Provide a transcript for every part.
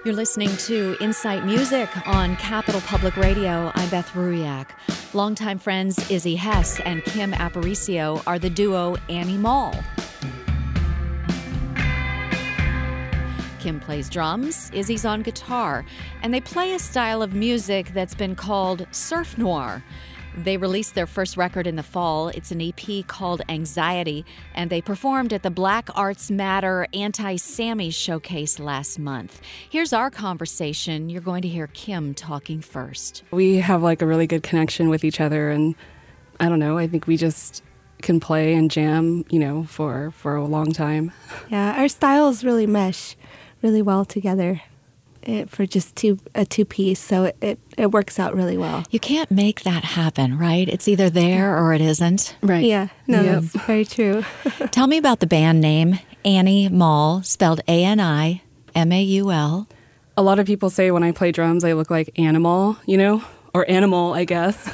You're listening to Insight Music on Capital Public Radio. I'm Beth Ruiak. Longtime friends Izzy Hess and Kim Aparicio are the duo Annie Mall. Kim plays drums, Izzy's on guitar, and they play a style of music that's been called surf noir. They released their first record in the fall. It's an EP called Anxiety, and they performed at the Black Arts Matter Anti-Sammy Showcase last month. Here's our conversation. You're going to hear Kim talking first. We have like a really good connection with each other, and I don't know, I think we just can play and jam, for a long time. Yeah, our styles really mesh really well together. For just a two-piece, so it works out really well. You can't make that happen, right? It's either there or it isn't. Right. Yeah, no, That's very true. Tell me about the band name, Annie Mall, spelled A-N-I-M-A-U-L. A lot of people say when I play drums, I look like Animal, or Animal, I guess.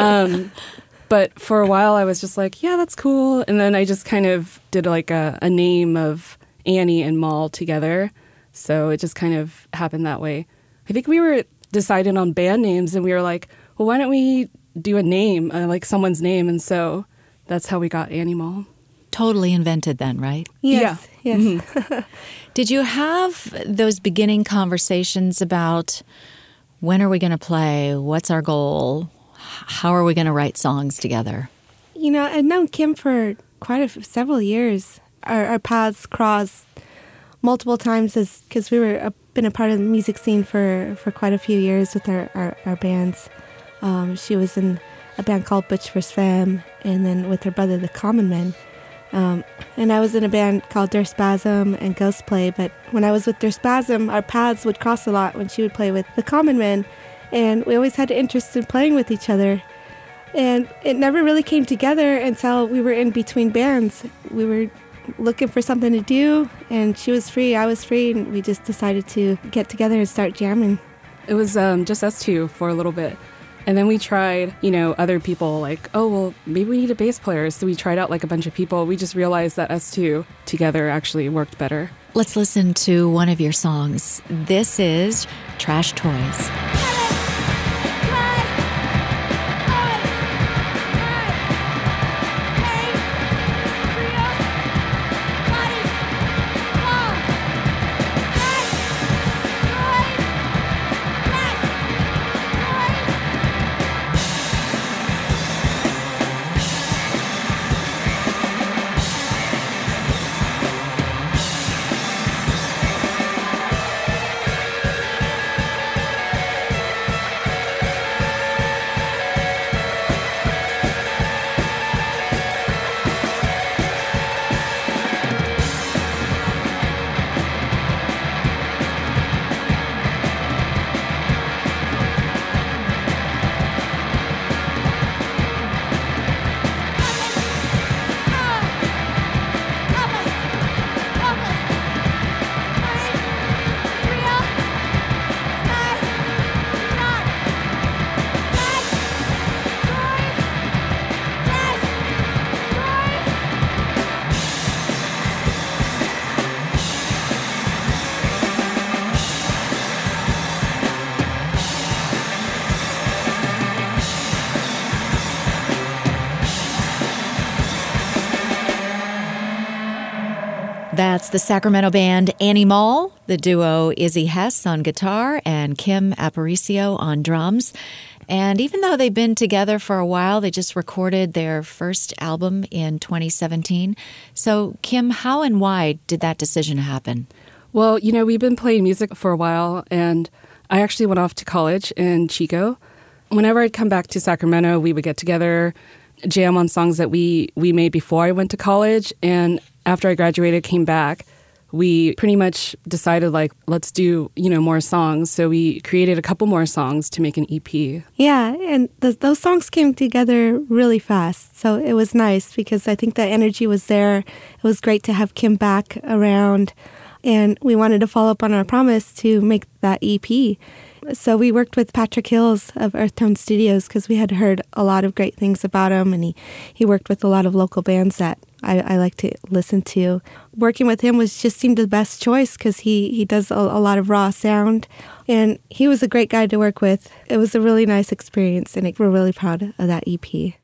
But for a while, I was just like, yeah, that's cool. And then I just kind of did like a name of Annie and Mall together. So it just kind of happened that way. I think we were deciding on band names, and we were like, well, why don't we do a name, like someone's name? And so that's how we got Annie Mall. Totally invented then, right? Yes, yeah. Yes. Mm-hmm. Did you have those beginning conversations about when are we going to play? What's our goal? How are we going to write songs together? I've known Kim for several years. Our paths crossed multiple times because we were been a part of the music scene for quite a few years with our bands. She was in a band called Butch vs. Femme, and then with her brother, the Common Men. And I was in a band called Der Spasm and Ghost Play, but when I was with Der Spasm, our paths would cross a lot when she would play with the Common Men, and we always had an interest in playing with each other. And it never really came together until we were in between bands. We were looking for something to do, and she was free, I was free, and we just decided to get together and start jamming. It was just us two for a little bit. And then we tried, other people like, oh, well, maybe we need a bass player. So we tried out like a bunch of people. We just realized that us two together actually worked better. Let's listen to one of your songs. This is Trash Toys. That's the Sacramento band Annie Mall, the duo Izzy Hess on guitar and Kim Aparicio on drums. And even though they've been together for a while, they just recorded their first album in 2017. So, Kim, how and why did that decision happen? Well, we've been playing music for a while, and I actually went off to college in Chico. Whenever I'd come back to Sacramento, we would get together, jam on songs that we made before I went to college. And after I graduated, came back, we pretty much decided, let's do, more songs. So we created a couple more songs to make an EP. Yeah, and those songs came together really fast. So it was nice because I think the energy was there. It was great to have Kim back around. And we wanted to follow up on our promise to make that EP. So we worked with Patrick Hills of Earth Tone Studios because we had heard a lot of great things about him, and he worked with a lot of local bands that I like to listen to. Working with him just seemed the best choice because he does a lot of raw sound, and he was a great guy to work with. It was a really nice experience, and we're really proud of that EP.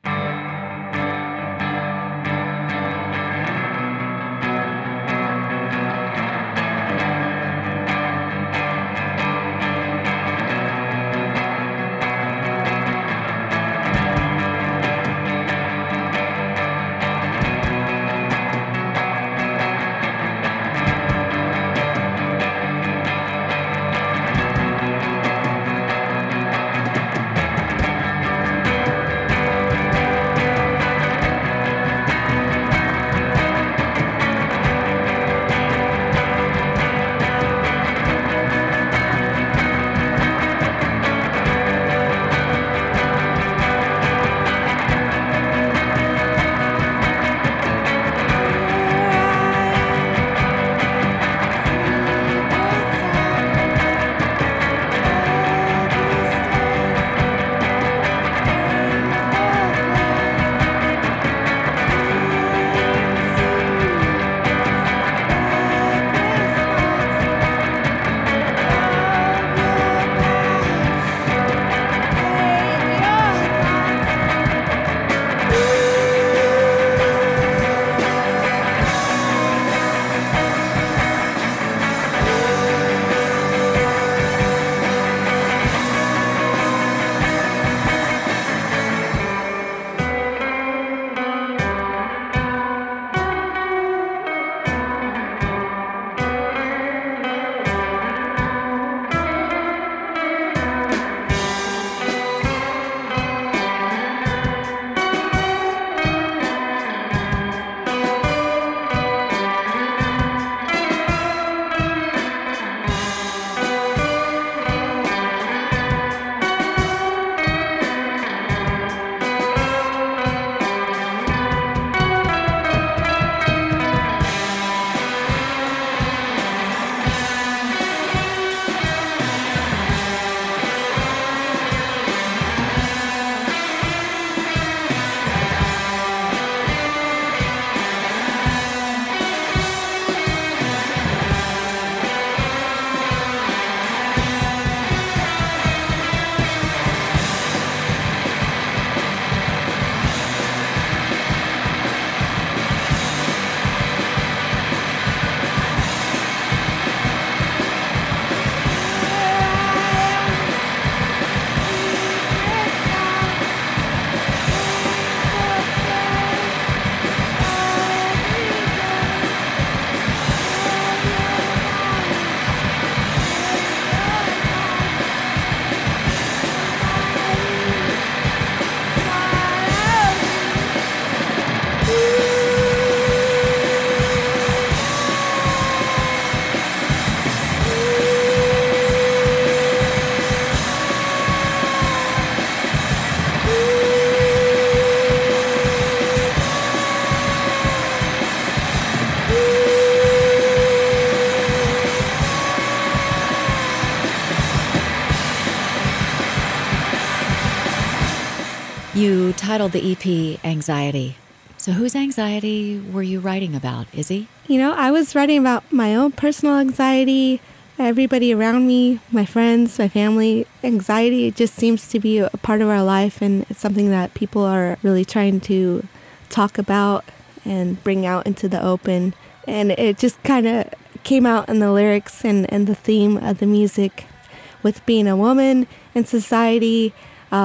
You titled the EP Anxiety. So whose anxiety were you writing about, Izzy? You know, I was writing about my own personal anxiety, everybody around me, my friends, my family. Anxiety, it just seems to be a part of our life, and it's something that people are really trying to talk about and bring out into the open. And it just kind of came out in the lyrics and the theme of the music, with being a woman in society,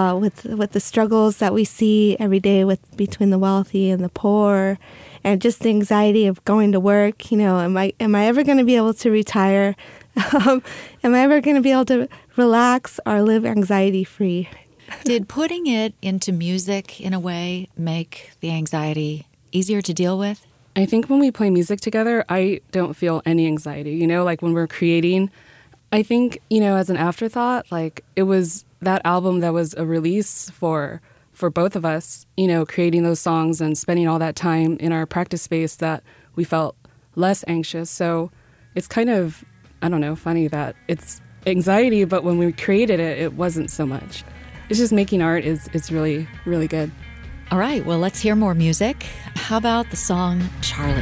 with the struggles that we see every day between the wealthy and the poor, and just the anxiety of going to work. You know, am I ever going to be able to retire? Am I ever going to be able to relax or live anxiety free? Did putting it into music in a way make the anxiety easier to deal with? I think when we play music together, I don't feel any anxiety. You know, like when we're creating, I think, you know, as an afterthought, like it was that album that was a release for both of us, you know, creating those songs and spending all that time in our practice space, that we felt less anxious. So it's kind of, I don't know, funny that it's anxiety, but when we created it, it wasn't so much. It's just making art is really, really good. All right, well, let's hear more music. How about the song Charlie?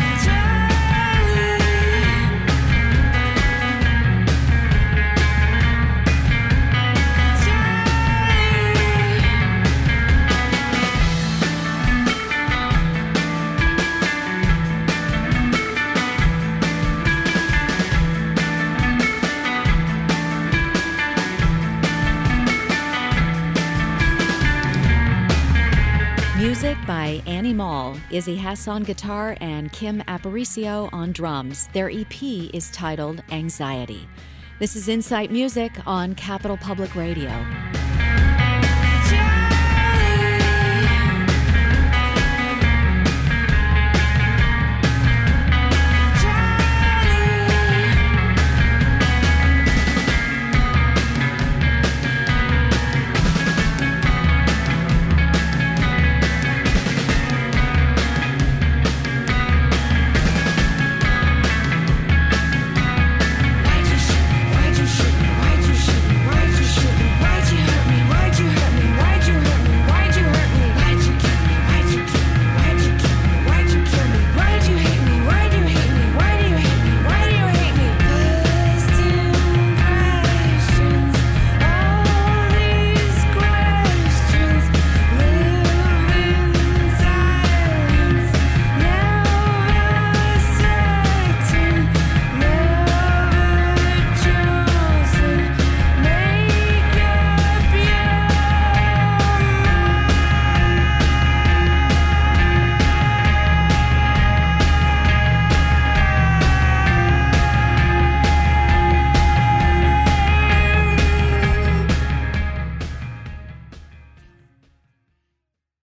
Music by Annie Mall, Izzy Hess on guitar, and Kim Aparicio on drums. Their EP is titled Anxiety. This is Insight Music on Capital Public Radio.